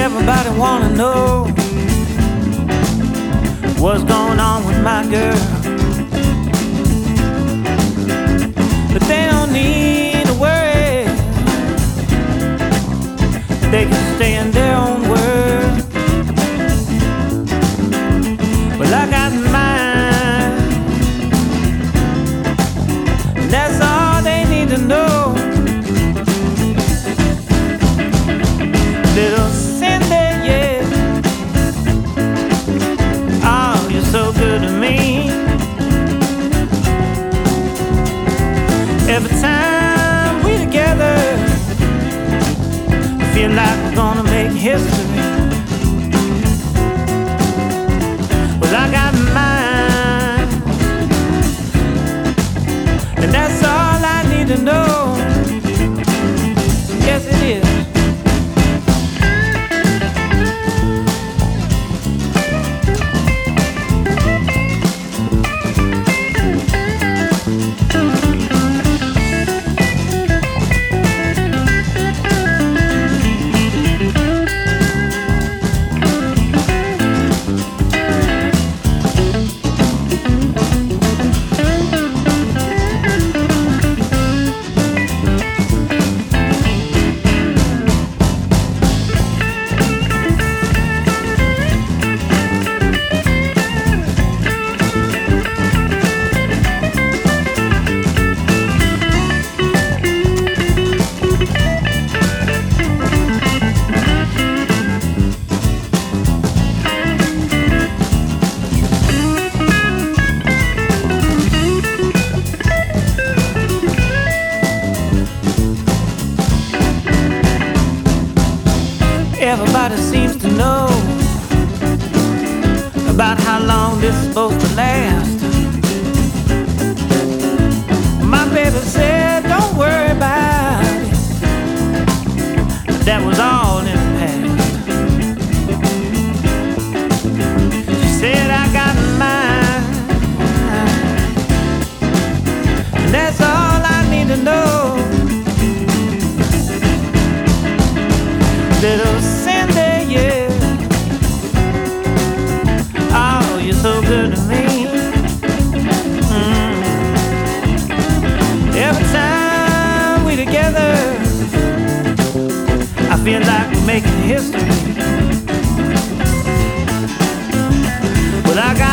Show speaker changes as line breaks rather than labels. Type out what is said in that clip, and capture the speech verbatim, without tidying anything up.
Everybody wanna know what's going on with my girl, but they don't need to worry. They can stay in their own world. Well, I got mine, and that's all they need to know. Little Cindy, yeah, oh, you're so good to me. Every time we together, I feel like we're gonna make history. Well, I got mine, and that's all I need to know. Yes, it is. Everybody seems to know about how long this is supposed to last. My baby said, don't worry about it, that was all in the past. She said, I got mine, and that's all I need to know. Little Cindy, yeah, oh, you're so good to me. mm. Every time we together, I feel like we're making history. Well, I got